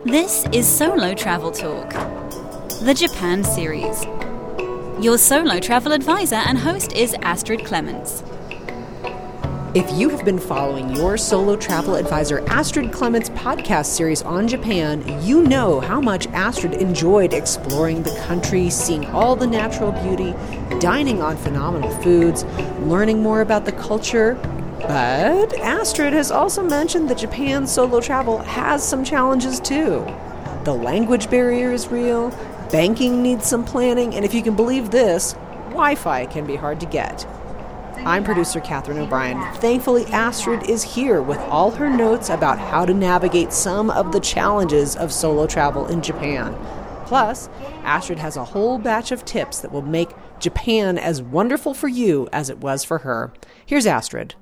This is Solo Travel Talk, the Japan series. Your solo travel advisor and host is Astrid Clements. If you have been following your solo travel advisor Astrid Clements podcast series on Japan, you know how much Astrid enjoyed exploring the country, seeing all the natural beauty, dining on phenomenal foods, learning more about the culture. But Astrid has also mentioned that Japan solo travel has some challenges too. The language barrier is real, banking needs some planning, and if you can believe this, Wi-Fi can be hard to get. I'm producer Catherine O'Brien. Thankfully, Astrid is here with all her notes about how to navigate some of the challenges of solo travel in Japan. Plus, Astrid has a whole batch of tips that will make Japan as wonderful for you as it was for her. Here's Astrid.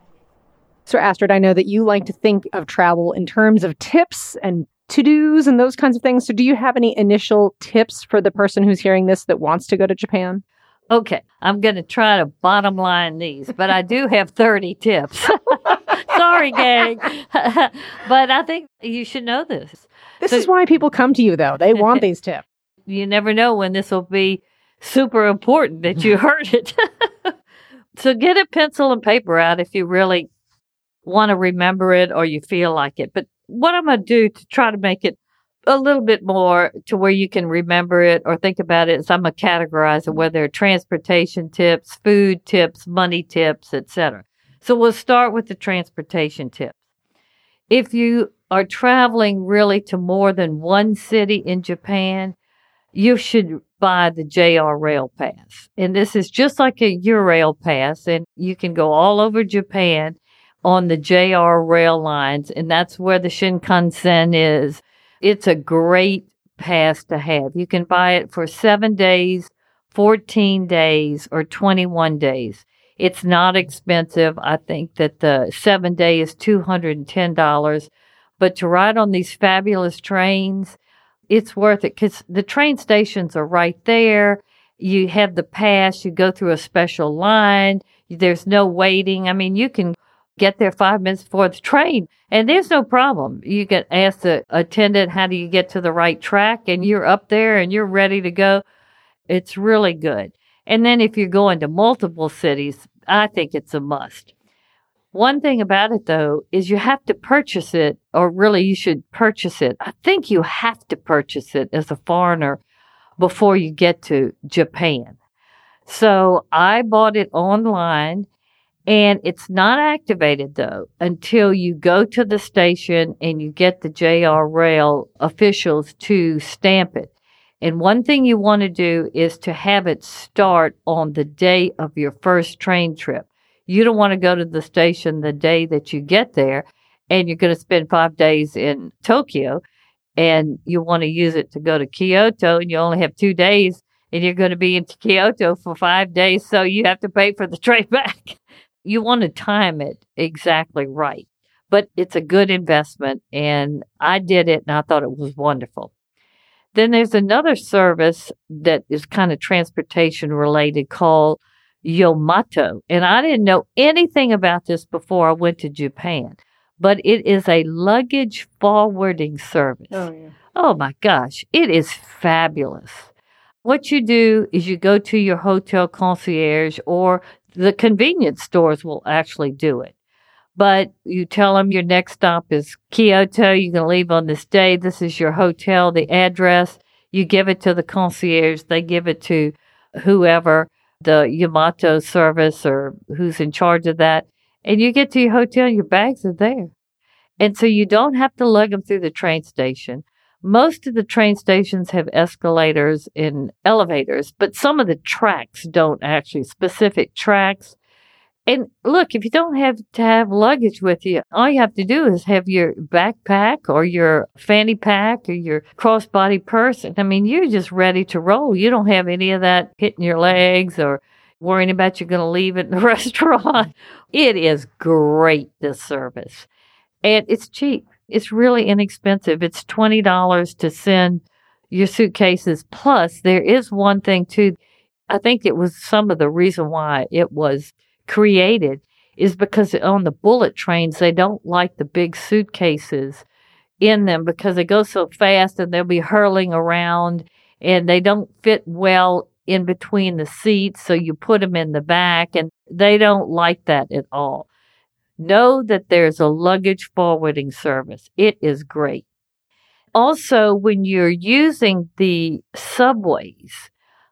So Astrid, I know that you like to think of travel in terms of tips and to-dos and those kinds of things. So do you have any initial tips for the person who's hearing this that wants to go to Japan? Okay, I'm going to try to bottom line these, but I do have 30 tips. Sorry, gang. But I think you should know this. This is why people come to you, though. They want these tips. You never know when this will be super important that you heard it. So get a pencil and paper out if you really want to remember it or you feel like it. But what I'm going to do to try to make it a little bit more to where you can remember it or think about it is I'm going to categorize it, whether they're transportation tips, food tips, money tips, etc. So we'll start with the transportation tips. If you are traveling really to more than one city in Japan, you should buy the JR Rail Pass. And this is just like a Eurail Pass, and you can go all over Japan on the JR rail lines, and that's where the Shinkansen is. It's a great pass to have. You can buy it for 7 days, 14 days, or 21 days. It's not expensive. I think that the 7 day is $210. But to ride on these fabulous trains, it's worth it because the train stations are right there. You have the pass. You go through a special line. There's no waiting. I mean, you can get there 5 minutes before the train, and there's no problem. You can ask the attendant, how do you get to the right track? And you're up there and you're ready to go. It's really good. And then if you're going to multiple cities, I think it's a must. One thing about it, though, is you have to purchase it, or really you should purchase it. I think you have to purchase it as a foreigner before you get to Japan. So I bought it online. And it's not activated, though, until you go to the station and you get the JR Rail officials to stamp it. And one thing you want to do is to have it start on the day of your first train trip. You don't want to go to the station the day that you get there, and you're going to spend 5 days in Tokyo, and you want to use it to go to Kyoto, and you only have 2 days, and you're going to be in Kyoto for 5 days, so you have to pay for the train back. You want to time it exactly right, but it's a good investment, and I did it, and I thought it was wonderful. Then there's another service that is kind of transportation related called Yomato, and I didn't know anything about this before I went to Japan, but it is a luggage forwarding service. Oh, yeah. Oh, my gosh, it is fabulous. What you do is you go to your hotel concierge, or the convenience stores will actually do it. But you tell them your next stop is Kyoto. You can leave on this day. This is your hotel, the address. You give it to the concierge. They give it to whoever, the Yamato service or who's in charge of that. And you get to your hotel, your bags are there. And so you don't have to lug them through the train station. Most of the train stations have escalators and elevators, but some of the tracks don't actually, specific tracks. And look, if you don't have to have luggage with you, all you have to do is have your backpack or your fanny pack or your crossbody purse. I mean, you're just ready to roll. You don't have any of that hitting your legs or worrying about you're going to leave it in the restaurant. It is great, this service. And it's cheap. It's really inexpensive. It's $20 to send your suitcases. Plus, there is one thing, too. I think it was some of the reason why it was created is because on the bullet trains, they don't like the big suitcases in them because they go so fast and they'll be hurling around and they don't fit well in between the seats. So you put them in the back and they don't like that at all. Know that there's a luggage forwarding service. It is great. Also, when you're using the subways,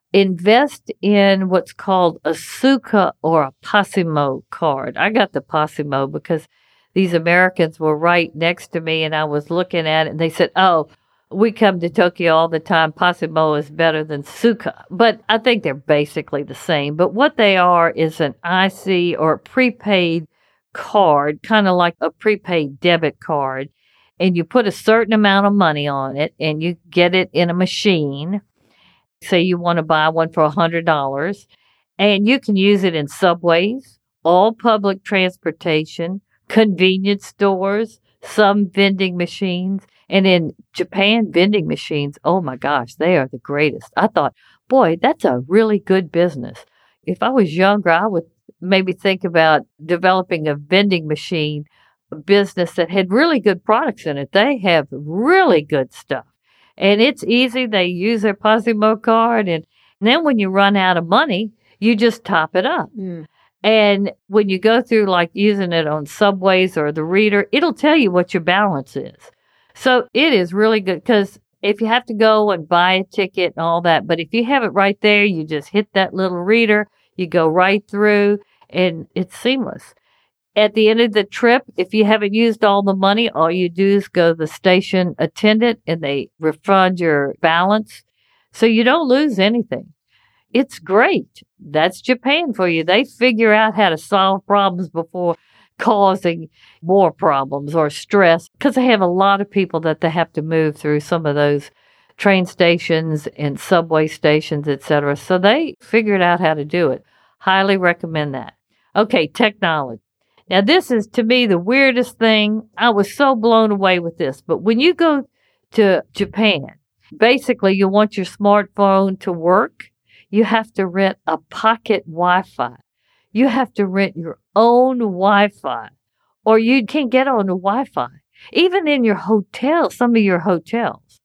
invest in what's called a Suica or a Passimo card. I got the Passimo because these Americans were right next to me and I was looking at it and they said, oh, we come to Tokyo all the time. Passimo is better than Suica. But I think they're basically the same. But what they are is an IC or a prepaid card, kind of like a prepaid debit card. And you put a certain amount of money on it and you get it in a machine. Say you want to buy one for $100 and you can use it in subways, all public transportation, convenience stores, some vending machines. And in Japan, vending machines, oh my gosh, they are the greatest. I thought, boy, that's a really good business. If I was younger, I would maybe think about developing a vending machine business that had really good products in it. They have really good stuff. And it's easy. They use their Passimo card. And then when you run out of money, you just top it up. Mm. And when you go through like using it on subways or the reader, it'll tell you what your balance is. So it is really good because if you have to go and buy a ticket and all that, but if you have it right there, you just hit that little reader, you go right through and it's seamless. At the end of the trip, if you haven't used all the money, all you do is go to the station attendant and they refund your balance. So you don't lose anything. It's great. That's Japan for you. They figure out how to solve problems before causing more problems or stress because they have a lot of people that they have to move through some of those train stations and subway stations, etc. So they figured out how to do it. Highly recommend that. Okay, technology. Now, this is, to me, the weirdest thing. I was so blown away with this. But when you go to Japan, basically, you want your smartphone to work. You have to rent a pocket Wi-Fi. You have to rent your own Wi-Fi, or you can't get on the Wi-Fi, even in your hotel, some of your hotels.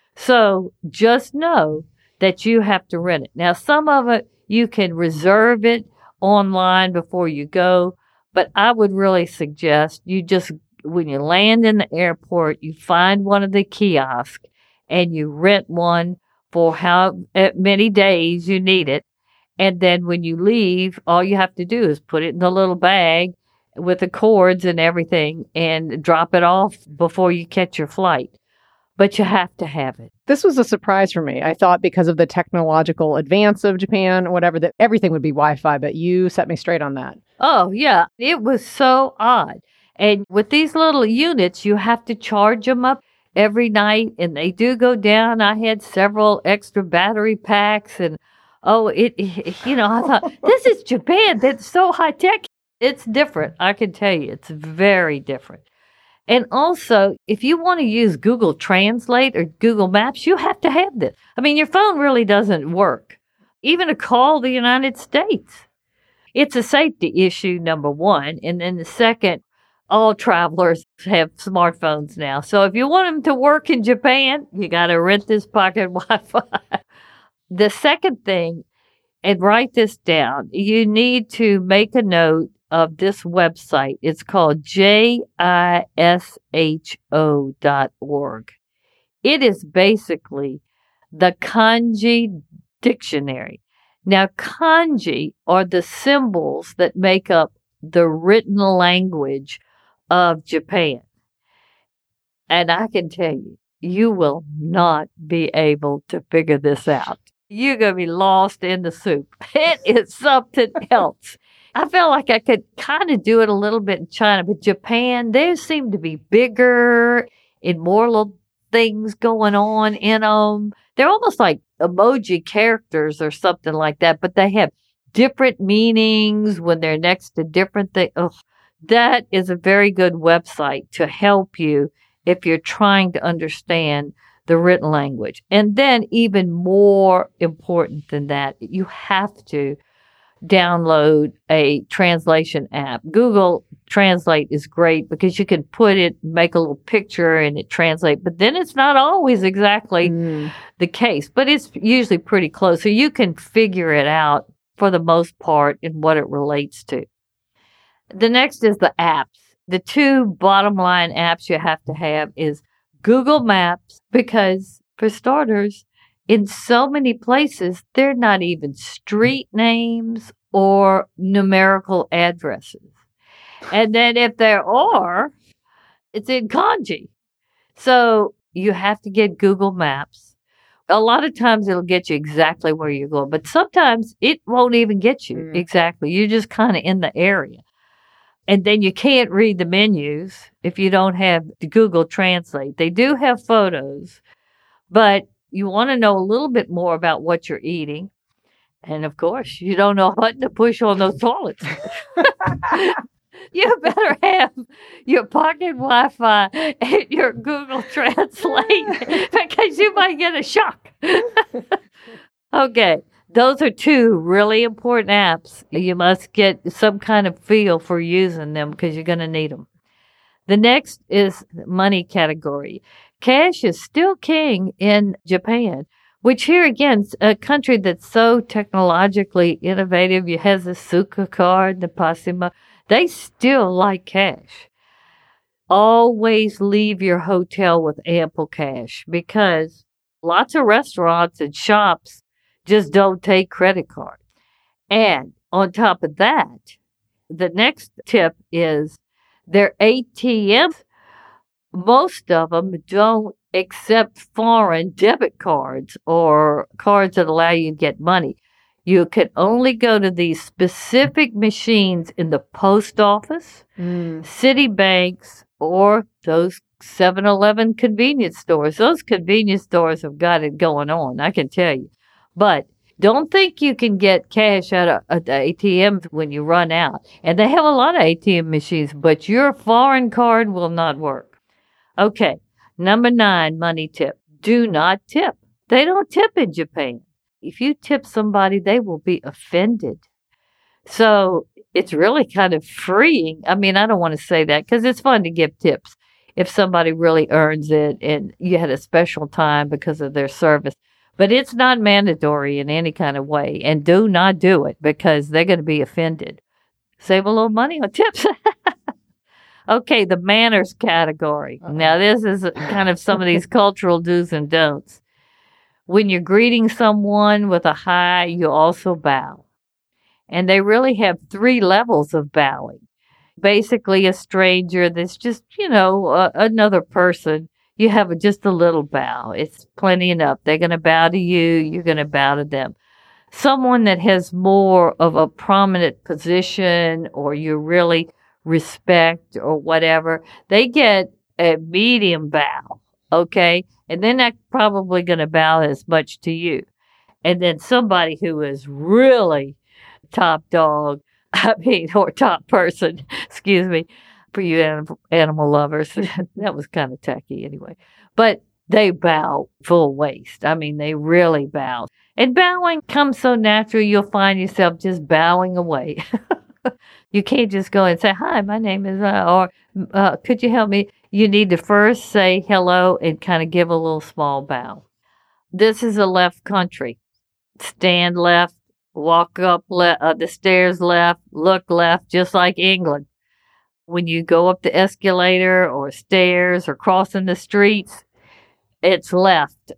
So just know that you have to rent it. Now, some of it, you can reserve it online before you go. But I would really suggest you just, when you land in the airport, you find one of the kiosks and you rent one for how many days you need it. And then when you leave, all you have to do is put it in the little bag with the cords and everything and drop it off before you catch your flight. But you have to have it. This was a surprise for me. I thought because of the technological advance of Japan or whatever, that everything would be Wi-Fi, but you set me straight on that. Oh, yeah. It was so odd. And with these little units, you have to charge them up every night, and they do go down. I had several extra battery packs, and I thought, this is Japan. That's so high-tech. It's different. I can tell you, it's very different. And also, if you want to use Google Translate or Google Maps, you have to have this. I mean, your phone really doesn't work. Even to call the United States. It's a safety issue, number one. And then the second, all travelers have smartphones now. So if you want them to work in Japan, you got to rent this pocket Wi-Fi. The second thing, and write this down, you need to make a note of this website. It's called JISHO.org. It is basically the kanji dictionary. Now, kanji are the symbols that make up the written language of Japan. And I can tell you, you will not be able to figure this out. You're going to be lost in the soup. It is something else. I felt like I could kind of do it a little bit in China, but Japan, they seem to be bigger and more little things going on in them. They're almost like emoji characters or something like that, but they have different meanings when they're next to different things. Oh, that is a very good website to help you if you're trying to understand the written language. And then even more important than that, you have to download a translation app. Google Translate is great because you can put it, make a little picture and it translates, but then it's not always exactly the case, but it's usually pretty close. So you can figure it out for the most part in what it relates to. The next is the apps. The two bottom line apps you have to have is Google Maps, because for starters, in so many places, they're not even street names or numerical addresses. And then if there are, it's in kanji. So you have to get Google Maps. A lot of times it'll get you exactly where you're going, but sometimes it won't even get you exactly. You're just kind of in the area. And then you can't read the menus if you don't have the Google Translate. They do have photos, but you want to know a little bit more about what you're eating. And of course, you don't know what to push on those toilets. You better have your pocket Wi-Fi and your Google Translate because you might get a shock. Okay, those are two really important apps. You must get some kind of feel for using them because you're going to need them. The next is money category. Cash is still king in Japan, which here again, a country that's so technologically innovative. You have the Suica card, the Pasimo. They still like cash. Always leave your hotel with ample cash because lots of restaurants and shops just don't take credit cards. And on top of that, the next tip is their ATMs. Most of them don't accept foreign debit cards or cards that allow you to get money. You can only go to these specific machines in the post office, city banks, or those 7-Eleven convenience stores. Those convenience stores have got it going on, I can tell you. But don't think you can get cash out of the ATMs when you run out. And they have a lot of ATM machines, but your foreign card will not work. Okay, number 9, money tip. Do not tip. They don't tip in Japan. If you tip somebody, they will be offended. So it's really kind of freeing. I mean, I don't want to say that because it's fun to give tips if somebody really earns it and you had a special time because of their service. But it's not mandatory in any kind of way. And do not do it because they're going to be offended. Save a little money on tips. Okay, the manners category. Now, this is kind of some of these cultural do's and don'ts. When you're greeting someone with a hi, you also bow. And they really have 3 levels of bowing. Basically, a stranger that's just, another person, you have just a little bow. It's plenty enough. They're going to bow to you. You're going to bow to them. Someone that has more of a prominent position or you really respect or whatever, they get a medium bow. Okay? And they're not probably going to bow as much to you. And then somebody who is really top dog, or top person, excuse me, for you animal lovers. That was kind of tacky anyway. But they bow full waist. I mean, they really bow. And bowing comes so natural, you'll find yourself just bowing away. You can't just go and say, hi, my name is, could you help me? You need to first say hello and kind of give a little small bow. This is a left country. Stand left, walk up the stairs left, look left, just like England. When you go up the escalator or stairs or crossing the streets, it's left.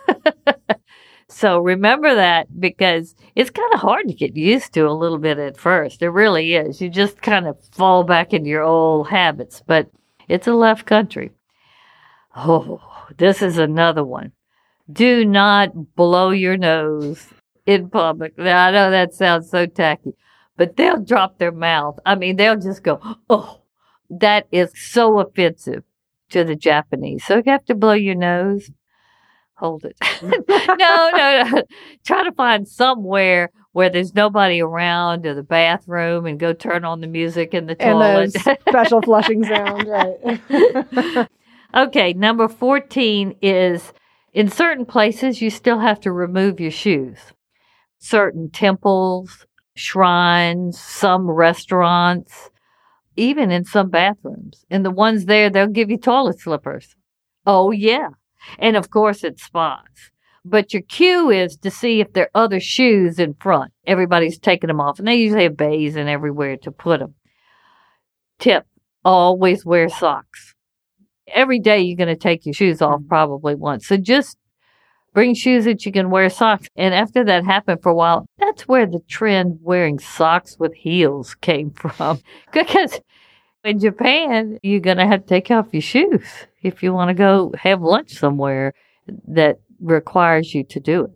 So remember that because it's kind of hard to get used to a little bit at first. It really is. You just kind of fall back into your old habits, but it's a left country. Oh, this is another one. Do not blow your nose in public. Now, I know that sounds so tacky, but they'll drop their mouth. I mean, they'll just go, oh, that is so offensive to the Japanese. So you have to blow your nose. Hold it. No. Try to find somewhere where there's nobody around or the bathroom and go turn on the music in the toilet. And the special flushing sound, right? Okay, number 14 is in certain places you still have to remove your shoes. Certain temples, shrines, some restaurants, even in some bathrooms. And the ones there, they'll give you toilet slippers. Oh, yeah. And of course, it's spas. But your cue is to see if there are other shoes in front. Everybody's taking them off. And they usually have bays and everywhere to put them. Tip, always wear socks. Every day you're going to take your shoes off probably once. So just bring shoes that you can wear socks. And after that happened for a while, that's where the trend wearing socks with heels came from. Because in Japan, you're going to have to take off your shoes if you want to go have lunch somewhere that requires you to do it.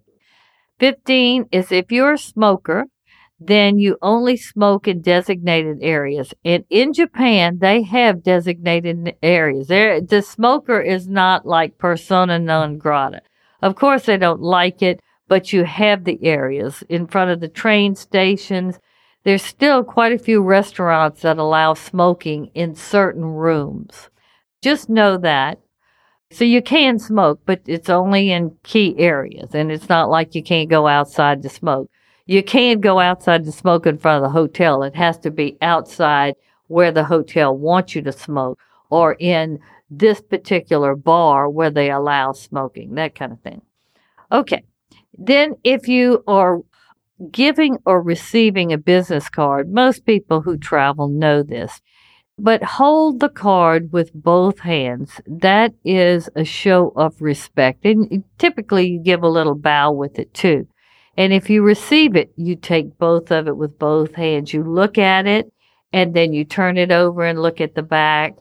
15 is if you're a smoker, then you only smoke in designated areas. And in Japan, they have designated areas. The smoker is not like persona non grata. Of course, they don't like it, but you have the areas in front of the train stations. There's still quite a few restaurants that allow smoking in certain rooms. Just know that. So you can smoke, but it's only in key areas, and it's not like you can't go outside to smoke. You can't go outside to smoke in front of the hotel. It has to be outside where the hotel wants you to smoke, or in this particular bar where they allow smoking, that kind of thing. Okay. Then if you are giving or receiving a business card, most people who travel know this, but hold the card with both hands. That is a show of respect. And typically you give a little bow with it too. And if you receive it, you take both of it with both hands. You look at it and then you turn it over and look at the back.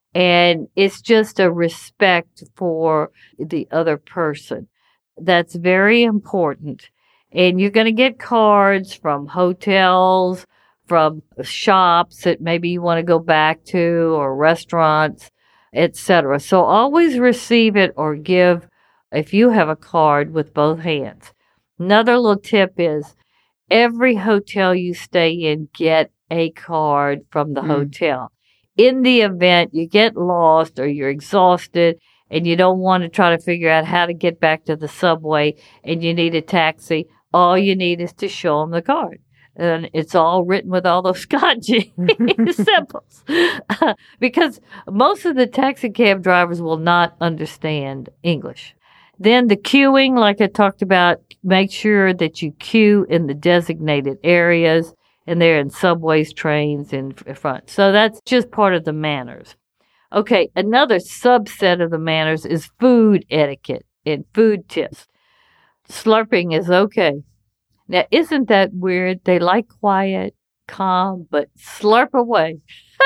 And it's just a respect for the other person. That's very important. And you're going to get cards from hotels, from shops that maybe you want to go back to, or restaurants, etc. So always receive it or give if you have a card with both hands. Another little tip is every hotel you stay in, get a card from the hotel. In the event you get lost or you're exhausted and you don't want to try to figure out how to get back to the subway and you need a taxi, all you need is to show them the card. And it's all written with all those kanji symbols. Because most of the taxi cab drivers will not understand English. Then the queuing, like I talked about, make sure that you queue in the designated areas, and they're in subways, trains, in front. So that's just part of the manners. Okay, another subset of the manners is food etiquette and food tips. Slurping is okay. Now, isn't that weird? They like quiet, calm, but slurp away.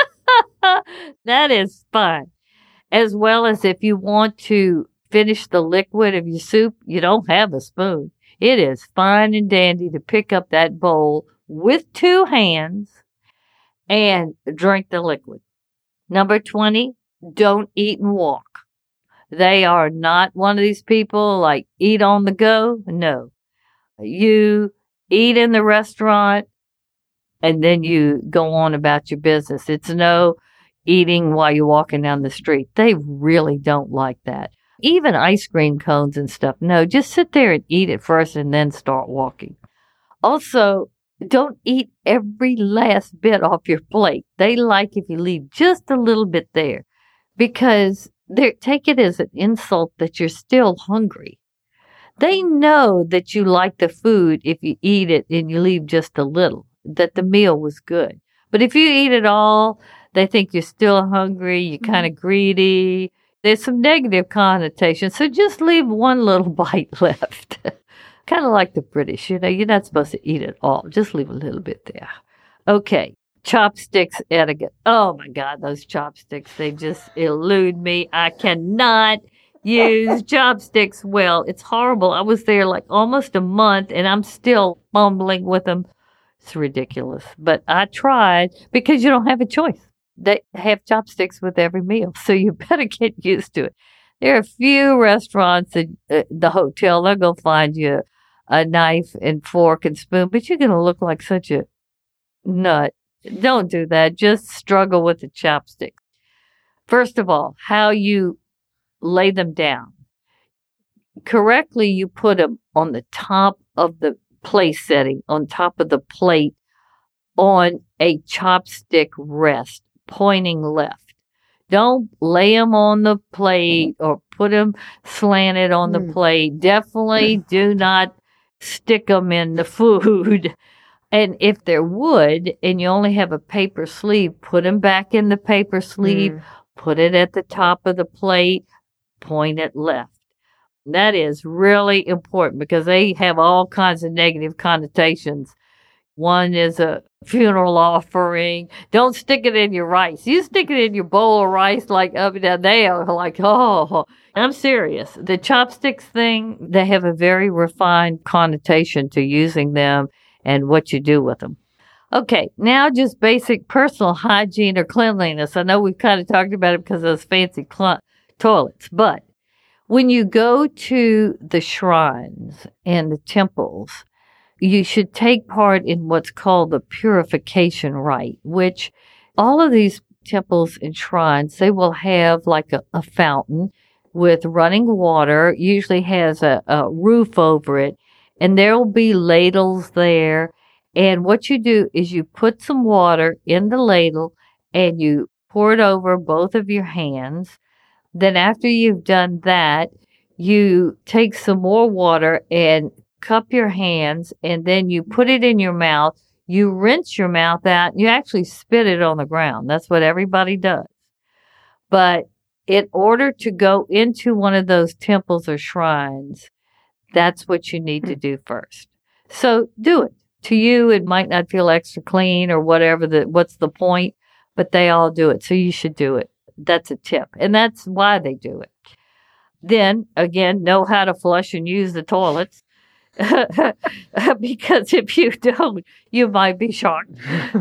That is fun. As well as if you want to finish the liquid of your soup, you don't have a spoon. It is fine and dandy to pick up that bowl with two hands and drink the liquid. Number 20, don't eat and walk. They are not one of these people like eat on the go. No. You eat in the restaurant and then you go on about your business. It's no eating while you're walking down the street. They really don't like that. Even ice cream cones and stuff. No, just sit there and eat it first and then start walking. Also, don't eat every last bit off your plate. They like if you leave just a little bit there because they take it as an insult that you're still hungry. They know that you like the food if you eat it and you leave just a little, that the meal was good. But if you eat it all, they think you're still hungry, you're kind of greedy. There's some negative connotations, so just leave one little bite left. Kind of like the British, you're not supposed to eat it all. Just leave a little bit there. Okay, chopsticks etiquette. Oh my God, those chopsticks, they just elude me. I cannot use chopsticks well. It's horrible. I was there like almost a month and I'm still fumbling with them. It's ridiculous. But I tried because you don't have a choice. They have chopsticks with every meal, so you better get used to it. There are a few restaurants at the hotel. They'll go find you a knife and fork and spoon, but you're going to look like such a nut. Don't do that. Just struggle with the chopsticks. First of all, how you lay them down. Correctly, you put them on the top of the place setting, on top of the plate on a chopstick rest, pointing left. Don't lay them on the plate or put them slanted on the plate. Definitely do not stick them in the food. And if they're wood and you only have a paper sleeve, put them back in the paper sleeve, put it at the top of the plate, point it left. That is really important because they have all kinds of negative connotations. One is a funeral offering. Don't stick it in your rice. You stick it in your bowl of rice like up and down. They are like, oh, I'm serious. The chopsticks thing, they have a very refined connotation to using them and what you do with them. Okay, now just basic personal hygiene or cleanliness. I know we've kind of talked about it because of those fancy toilets, but when you go to the shrines and the temples, you should take part in what's called the purification rite, which all of these temples and shrines, they will have like a fountain with running water, usually has a roof over it, and there will be ladles there. And what you do is you put some water in the ladle and you pour it over both of your hands. Then after you've done that, you take some more water and cup your hands, and then you put it in your mouth. You rinse your mouth out. You actually spit it on the ground. That's what everybody does. But in order to go into one of those temples or shrines, that's what you need to do first. So do it. To you, it might not feel extra clean or whatever. What's the point? But they all do it. So you should do it. That's a tip. And that's why they do it. Then, again, know how to flush and use the toilets. Because if you don't, you might be shocked.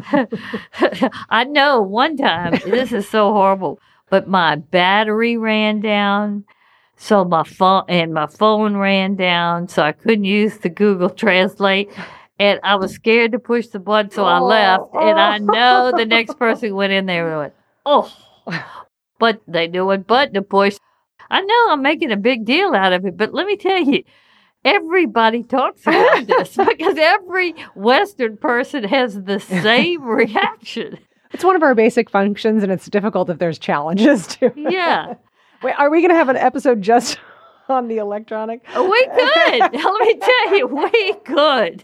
I know one time, this is so horrible, but my battery ran down, so my phone ran down, so I couldn't use the Google Translate, and I was scared to push the button, so I left, and I know the next person went in there and went, oh, but they knew what button to push. I know I'm making a big deal out of it, but let me tell you, everybody talks about this because every Western person has the same reaction. It's one of our basic functions, and it's difficult if there's challenges too. Yeah. Wait, are we going to have an episode just on the electronic? We could. Let me tell you, we could.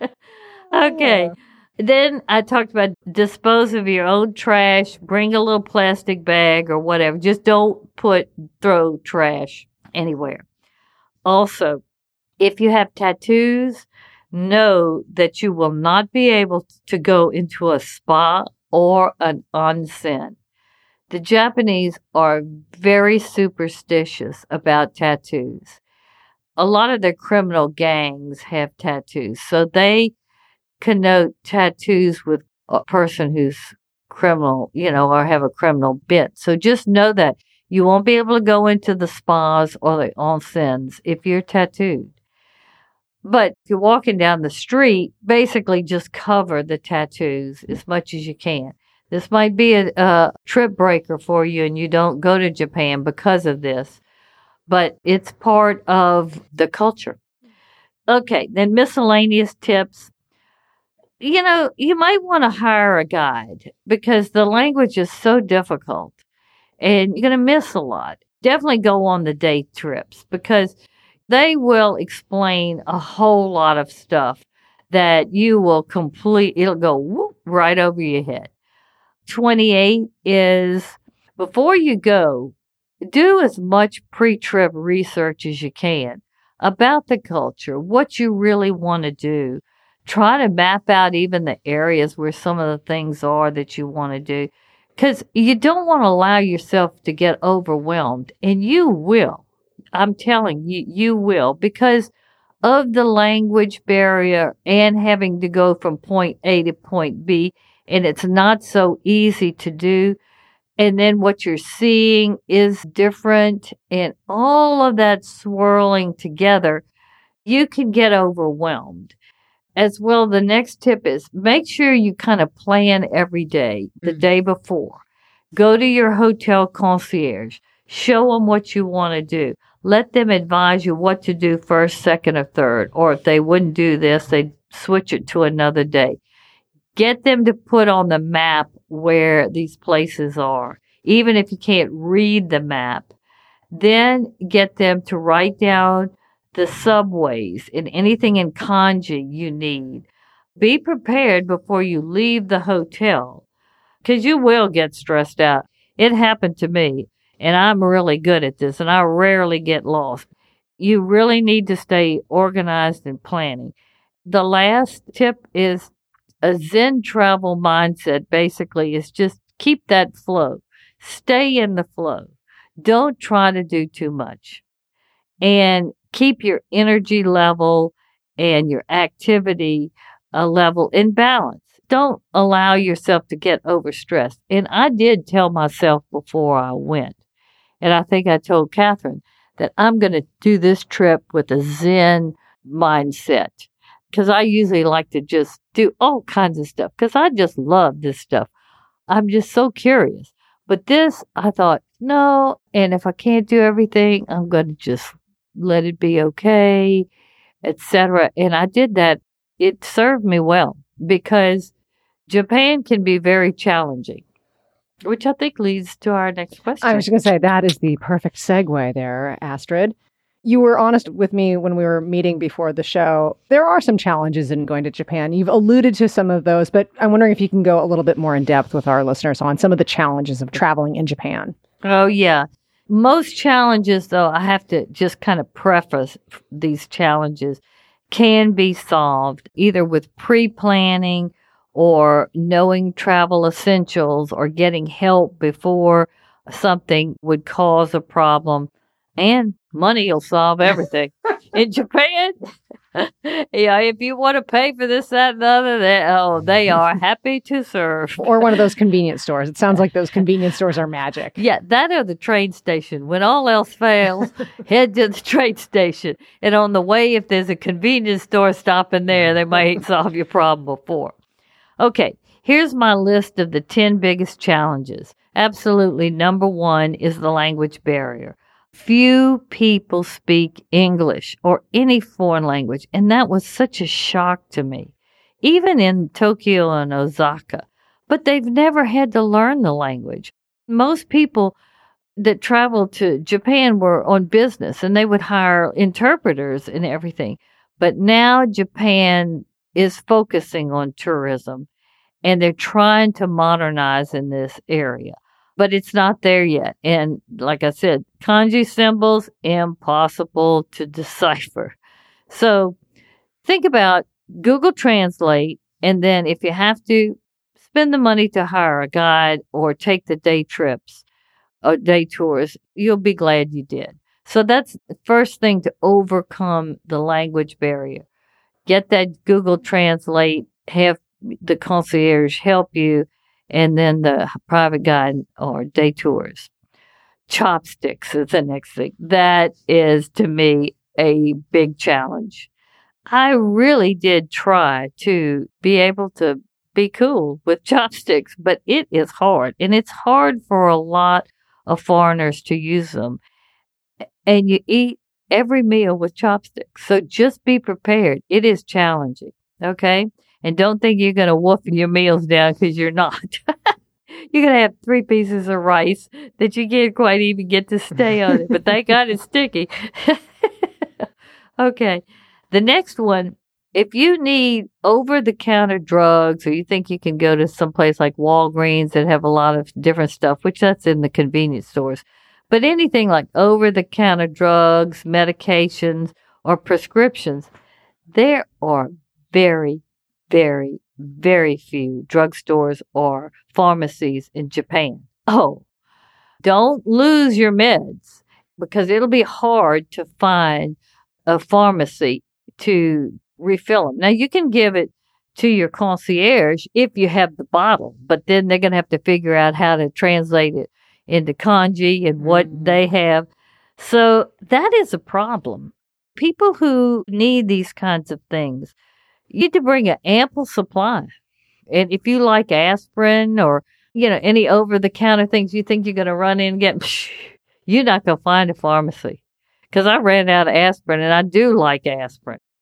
Okay. Yeah. Then I talked about dispose of your own trash, bring a little plastic bag or whatever. Just don't throw trash anywhere. Also, if you have tattoos, know that you will not be able to go into a spa or an onsen. The Japanese are very superstitious about tattoos. A lot of their criminal gangs have tattoos, so they connote tattoos with a person who's criminal, or have a criminal bent. So just know that you won't be able to go into the spas or the onsens if you're tattooed. But if you're walking down the street, basically just cover the tattoos as much as you can. This might be a trip breaker for you and you don't go to Japan because of this, but it's part of the culture. Okay, then miscellaneous tips. You might want to hire a guide because the language is so difficult and you're going to miss a lot. Definitely go on the day trips because they will explain a whole lot of stuff that you will it'll go whoop, right over your head. 28 is before you go, do as much pre-trip research as you can about the culture, what you really want to do. Try to map out even the areas where some of the things are that you want to do. Because you don't want to allow yourself to get overwhelmed. And you will. I'm telling you, you will. Because of the language barrier and having to go from point A to point B. And it's not so easy to do. And then what you're seeing is different. And all of that swirling together, you can get overwhelmed. As well, the next tip is make sure you kind of plan every day, the day before. Go to your hotel concierge. Show them what you want to do. Let them advise you what to do first, second, or third. Or if they wouldn't do this, they'd switch it to another day. Get them to put on the map where these places are, even if you can't read the map. Then get them to write down the subways and anything in kanji you need. Be prepared before you leave the hotel, because you will get stressed out. It happened to me, and I'm really good at this, and I rarely get lost. You really need to stay organized and planning. The last tip is a Zen travel mindset. Basically, is just keep that flow. Stay in the flow. Don't try to do too much. And keep your energy level and your activity level in balance. Don't allow yourself to get overstressed. And I did tell myself before I went, and I think I told Catherine, that I'm going to do this trip with a Zen mindset. Because I usually like to just do all kinds of stuff, because I just love this stuff. I'm just so curious. But this, I thought, no, and if I can't do everything, I'm going to just let it be okay, etc. And I did that. It served me well, because Japan can be very challenging, which I think leads to our next question. I was going to say, that is the perfect segue there, Astrid. You were honest with me when we were meeting before the show. There are some challenges in going to Japan. You've alluded to some of those, but I'm wondering if you can go a little bit more in depth with our listeners on some of the challenges of traveling in Japan. Oh, yeah. Most challenges, though, I have to just kind of preface these challenges, can be solved either with pre-planning or knowing travel essentials or getting help before something would cause a problem. And money will solve everything. In Japan, yeah, if you want to pay for this, that, and the other, they are happy to serve. Or one of those convenience stores. It sounds like those convenience stores are magic. Yeah, that or the train station. When all else fails, head to the train station. And on the way, if there's a convenience store stopping there, they might solve your problem before. Okay, here's my list of the 10 biggest challenges. Absolutely, number one is the language barrier. Few people speak English or any foreign language, and that was such a shock to me, even in Tokyo and Osaka. But they've never had to learn the language. Most people that traveled to Japan were on business, and they would hire interpreters and everything. But now Japan is focusing on tourism, and they're trying to modernize in this area. But it's not there yet. And like I said, kanji symbols, impossible to decipher. So think about Google Translate, and then if you have to, spend the money to hire a guide or take the day trips or day tours. You'll be glad you did. So that's the first thing to overcome the language barrier. Get that Google Translate, have the concierge help you, and then the private guide or day tours. Chopsticks is the next thing. That is, to me, a big challenge. I really did try to be able to be cool with chopsticks, but it is hard. And it's hard for a lot of foreigners to use them. And you eat every meal with chopsticks. So just be prepared. It is challenging. Okay? And don't think you're going to wolf your meals down, because you're not. You're going to have 3 pieces of rice that you can't quite even get to stay on it. But thank God it's sticky. Okay. The next one, if you need over-the-counter drugs, or you think you can go to some place like Walgreens that have a lot of different stuff, which that's in the convenience stores. But anything like over-the-counter drugs, medications, or prescriptions, there are very, very, very few drugstores or pharmacies in Japan. Oh, don't lose your meds, because it'll be hard to find a pharmacy to refill them. Now, you can give it to your concierge if you have the bottle, but then they're going to have to figure out how to translate it into kanji and what they have. So that is a problem. People who need these kinds of things, you need to bring an ample supply. And if you like aspirin or, any over-the-counter things you think you're going to run in and get, you're not going to find a pharmacy. Because I ran out of aspirin, and I do like aspirin.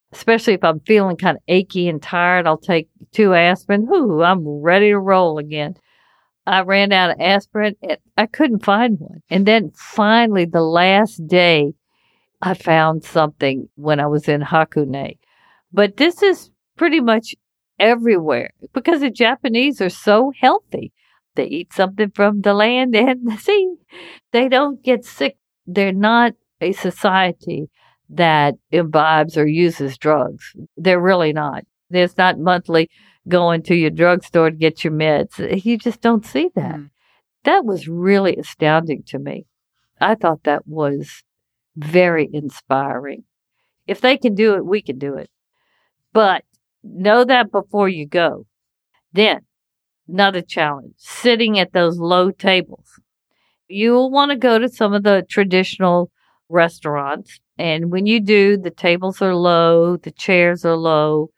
especially if I'm feeling kind of achy and tired, I'll take 2 aspirin. Whoo, I'm ready to roll again. I ran out of aspirin and I couldn't find one. And then finally, the last day, I found something when I was in Hakone. But this is pretty much everywhere because the Japanese are so healthy. They eat something from the land and the sea. They don't get sick. They're not a society that imbibes or uses drugs. They're really not. There's not monthly going to your drugstore to get your meds. You just don't see that. Mm. That was really astounding to me. I thought that was very inspiring. If they can do it, we can do it. But know that before you go. Then, another challenge, sitting at those low tables. You will want to go to some of the traditional restaurants. And when you do, the tables are low, the chairs are low.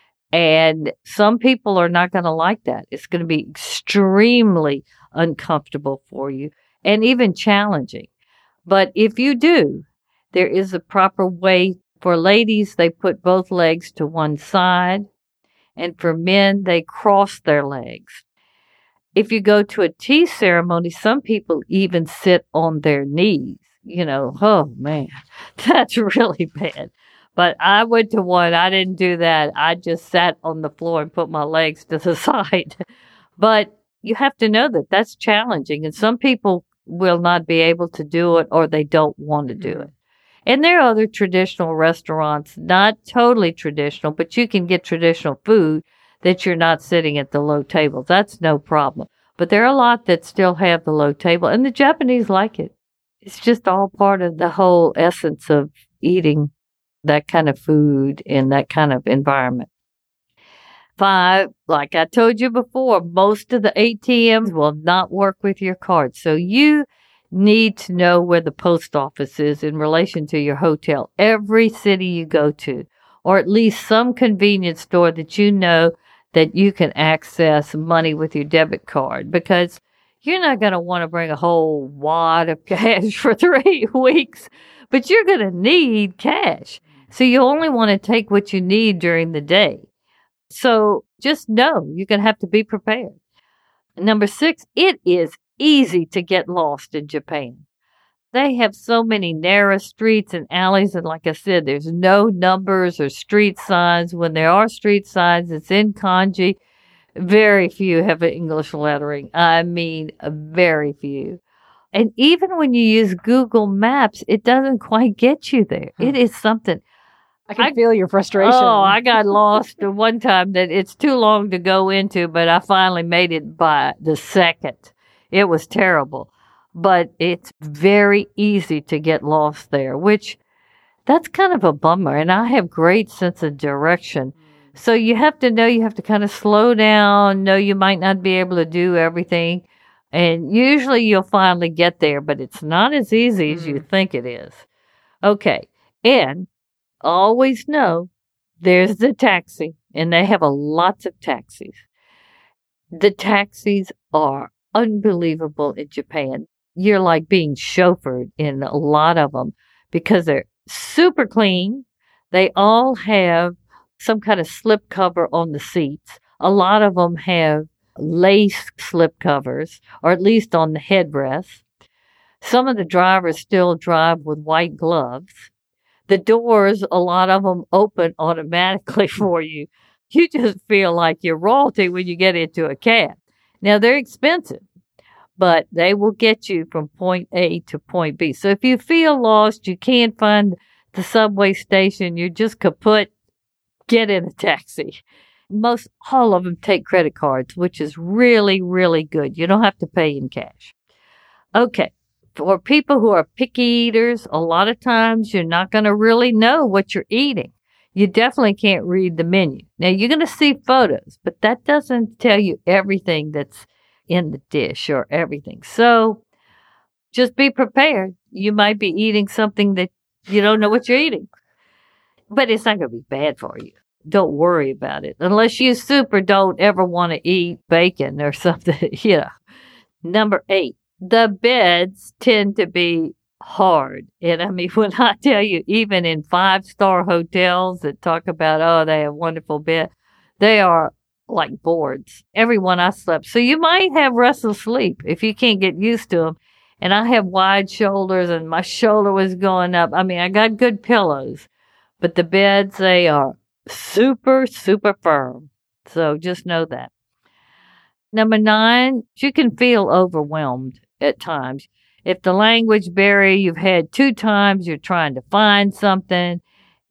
And some people are not going to like that. It's going to be extremely uncomfortable for you and even challenging. But if you do, there is a proper way. For ladies, they put both legs to one side. And for men, they cross their legs. If you go to a tea ceremony, some people even sit on their knees. You know, oh man, that's really bad. But I went to one. I didn't do that. I just sat on the floor and put my legs to the side. But you have to know that that's challenging. And some people will not be able to do it or they don't want to do it. And there are other traditional restaurants, not totally traditional, but you can get traditional food that you're not sitting at the low tables. That's no problem. But there are a lot that still have the low table. And the Japanese like it. It's just all part of the whole essence of eating that kind of food in that kind of environment. 5, like I told you before, most of the ATMs will not work with your card. So you need to know where the post office is in relation to your hotel. Every city you go to, or at least some convenience store that you know that you can access money with your debit card, because you're not going to want to bring a whole wad of cash for 3 weeks, but you're going to need cash. So you only want to take what you need during the day. So just know you're going to have to be prepared. Number 6, it is easy to get lost in Japan. They have so many narrow streets and alleys. And like I said, there's no numbers or street signs. When there are street signs, it's in kanji. Very few have English lettering. I mean, very few. And even when you use Google Maps, it doesn't quite get you there. It is something. I can feel your frustration. Oh, I got lost one time that it's too long to go into, but I finally made it by the second. It was terrible. But it's very easy to get lost there, which that's kind of a bummer. And I have great sense of direction. So you have to know you have to kind of slow down, know you might not be able to do everything. And usually you'll finally get there, but it's not as easy as you think it is. Okay. And always know there's the taxi, and they have lots of taxis. The taxis are unbelievable in Japan. You're like being chauffeured in a lot of them because they're super clean. They all have some kind of slip cover on the seats. A lot of them have lace slip covers, or at least on the headrest. Some of the drivers still drive with white gloves. The doors, a lot of them open automatically for you. You just feel like you're royalty when you get into a cab. Now, they're expensive, but they will get you from point A to point B. So if you feel lost, you can't find the subway station, you're just kaput, get in a taxi. Most all of them take credit cards, which is really, really good. You don't have to pay in cash. Okay. For people who are picky eaters, a lot of times you're not going to really know what you're eating. You definitely can't read the menu. Now, you're going to see photos, but that doesn't tell you everything that's in the dish or everything. So just be prepared. You might be eating something that you don't know what you're eating, but it's not going to be bad for you. Don't worry about it. Unless you don't ever want to eat bacon or something, Number 8. The beds tend to be hard. And I mean, when I tell you, even in 5-star hotels that talk about, oh, they have wonderful bed, they are like boards. Everyone I slept. So you might have restless sleep if you can't get used to them. And I have wide shoulders and my shoulder was going up. I mean, I got good pillows, but the beds, they are super, super firm. So just know that. Number 9, you can feel overwhelmed at times. If the language barrier you've had 2 times, you're trying to find something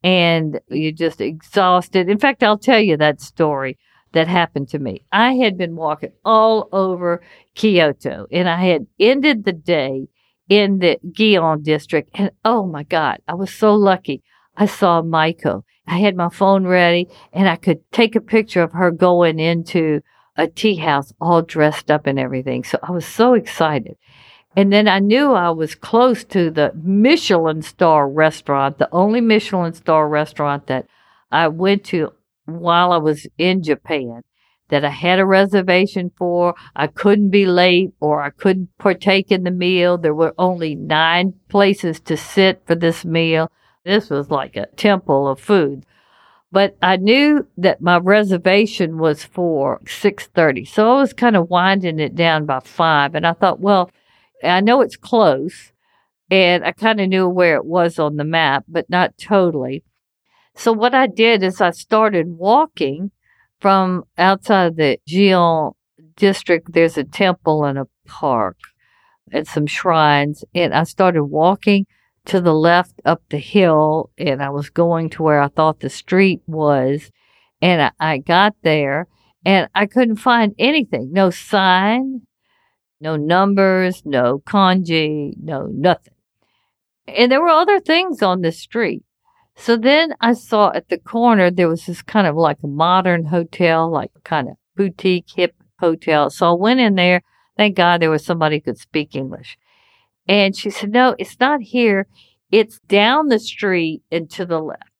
and you're just exhausted. In fact, I'll tell you that story that happened to me. I had been walking all over Kyoto and I had ended the day in the Gion district. And oh my God, I was so lucky. I saw Maiko. I had my phone ready and I could take a picture of her going into a tea house all dressed up and everything. So I was so excited. And then I knew I was close to the Michelin star restaurant, the only Michelin star restaurant that I went to while I was in Japan, that I had a reservation for. I couldn't be late or I couldn't partake in the meal. There were only 9 places to sit for this meal. This was like a temple of food. But I knew that my reservation was for 6:30. So I was kind of winding it down by 5. And I thought, well, I know it's close. And I kind of knew where it was on the map, but not totally. So what I did is I started walking from outside the Gion district. There's a temple and a park and some shrines. And I started walking to the left up the hill, and I was going to where I thought the street was. And I got there, and I couldn't find anything. No sign, no numbers, no kanji, no nothing. And there were other things on the street. So then I saw at the corner, there was this kind of like a modern hotel, like kind of boutique, hip hotel. So I went in there. Thank God there was somebody who could speak English. And she said, no, it's not here. It's down the street and to the left.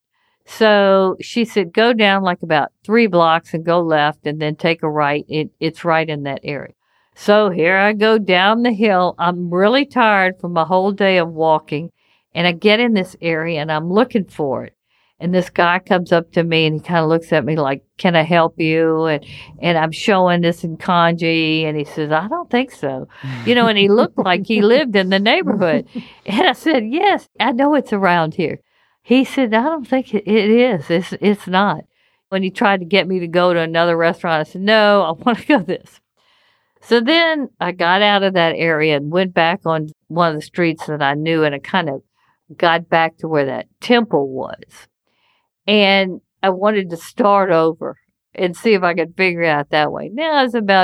So she said, go down like about 3 blocks and go left and then take a right. It's right in that area. So here I go down the hill. I'm really tired from a whole day of walking. And I get in this area and I'm looking for it. And this guy comes up to me and he kind of looks at me like, can I help you? And I'm showing this in kanji. And he says, I don't think so. And he looked like he lived in the neighborhood. And I said, yes, I know it's around here. He said, I don't think it is. It's not. When he tried to get me to go to another restaurant, I said, no, I want to go this. So then I got out of that area and went back on one of the streets that I knew, and I kind of got back to where that temple was. And I wanted to start over and see if I could figure it out that way. Now it's about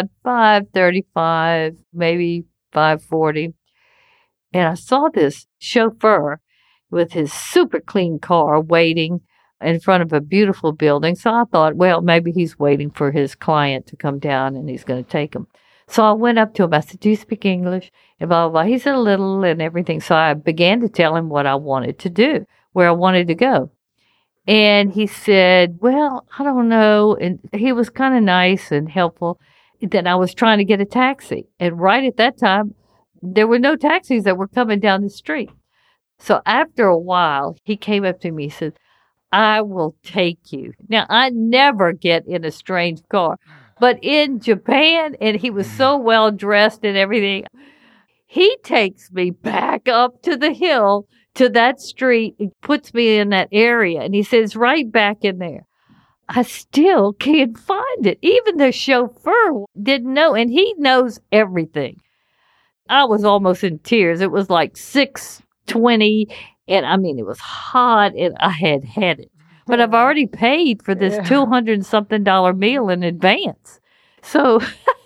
5:35, maybe 5:40. And I saw this chauffeur with his super clean car waiting in front of a beautiful building. So I thought, well, maybe he's waiting for his client to come down and he's going to take him. So I went up to him. I said, do you speak English? And blah, blah, blah. He said a little and everything. So I began to tell him what I wanted to do, where I wanted to go. And he said, well, I don't know. And he was kind of nice and helpful. Then I was trying to get a taxi. And right at that time, there were no taxis that were coming down the street. So after a while, he came up to me and said, I will take you. Now, I never get in a strange car. But in Japan, and he was so well dressed and everything, he takes me back up to the hill to that street. He puts me in that area, and he says, right back in there. I still can't find it. Even the chauffeur didn't know, and he knows everything. I was almost in tears. It was like 6:20, and I mean, it was hot, and I had it. But I've already paid for this $200-something meal in advance. So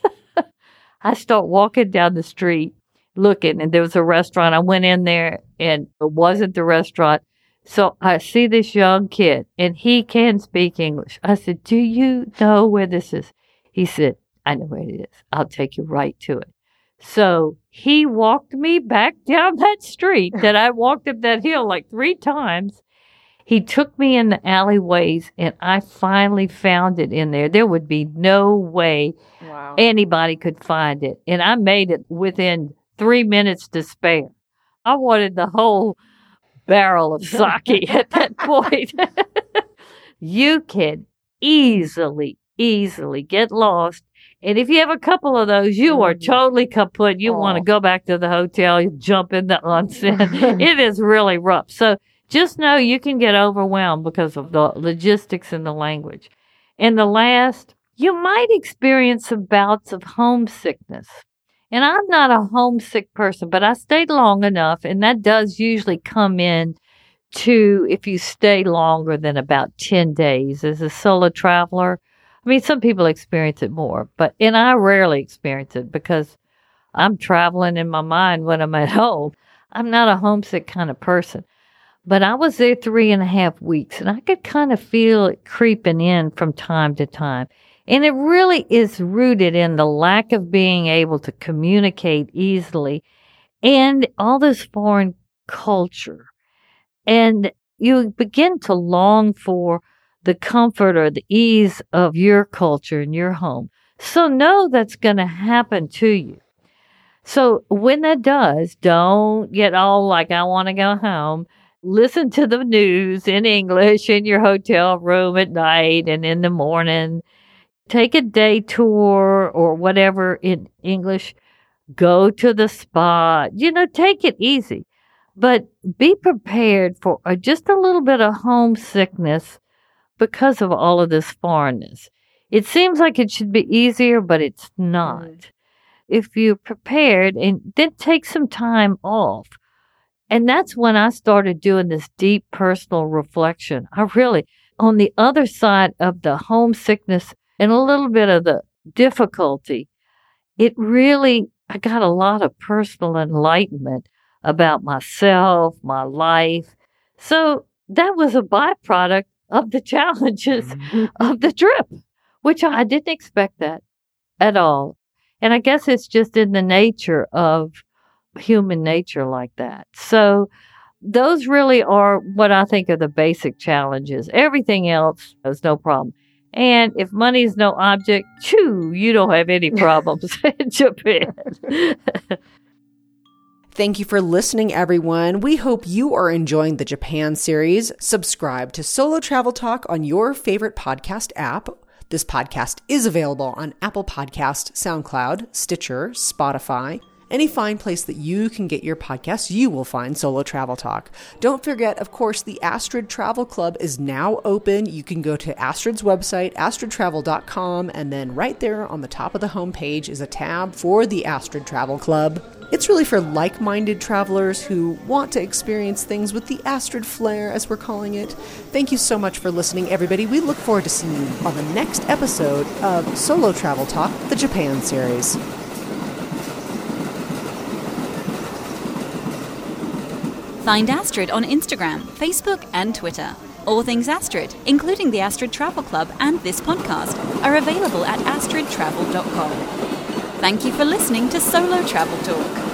I start walking down the street looking, and there was a restaurant. I went in there, and it wasn't the restaurant. So I see this young kid, and he can speak English. I said, do you know where this is? He said, I know where it is. I'll take you right to it. So he walked me back down that street that I walked up that hill like 3 times. He took me in the alleyways, and I finally found it in there. There would be no way anybody could find it. And I made it within 3 minutes to spare. I wanted the whole barrel of sake at that point. You can easily get lost. And if you have a couple of those, you are totally kaput. You want to go back to the hotel, you jump in the onsen. It is really rough. So just know you can get overwhelmed because of the logistics and the language. And the last, you might experience some bouts of homesickness. And I'm not a homesick person, but I stayed long enough, and that does usually come in to if you stay longer than about 10 days as a solo traveler. I mean, some people experience it more, and I rarely experience it because I'm traveling in my mind when I'm at home. I'm not a homesick kind of person. But I was there 3.5 weeks, and I could kind of feel it creeping in from time to time. And it really is rooted in the lack of being able to communicate easily and all this foreign culture. And you begin to long for the comfort or the ease of your culture and your home. So know that's going to happen to you. So when that does, don't get all like, I want to go home. Listen to the news in English in your hotel room at night and in the morning. Take a day tour or whatever in English. Go to the spa. Take it easy. But be prepared for just a little bit of homesickness because of all of this foreignness. It seems like it should be easier, but it's not. If you're prepared, and then take some time off. And that's when I started doing this deep personal reflection. On the other side of the homesickness and a little bit of the difficulty, I got a lot of personal enlightenment about myself, my life. So that was a byproduct of the challenges of the trip, which I didn't expect that at all. And I guess it's just in the nature of human nature like that. So those really are what I think are the basic challenges. Everything else is no problem. And if money is no object, you don't have any problems in Japan. Thank you for listening, everyone. We hope you are enjoying the Japan series. Subscribe to Solo Travel Talk on your favorite podcast app. This podcast is available on Apple Podcast, SoundCloud, Stitcher, Spotify. Any fine place that you can get your podcasts, you will find Solo Travel Talk. Don't forget, of course, the Astrid Travel Club is now open. You can go to Astrid's website, astridtravel.com, and then right there on the top of the homepage is a tab for the Astrid Travel Club. It's really for like-minded travelers who want to experience things with the Astrid flair, as we're calling it. Thank you so much for listening, everybody. We look forward to seeing you on the next episode of Solo Travel Talk, the Japan series. Find Astrid on Instagram, Facebook, and Twitter. All things Astrid, including the Astrid Travel Club and this podcast, are available at astridtravel.com. Thank you for listening to Solo Travel Talk.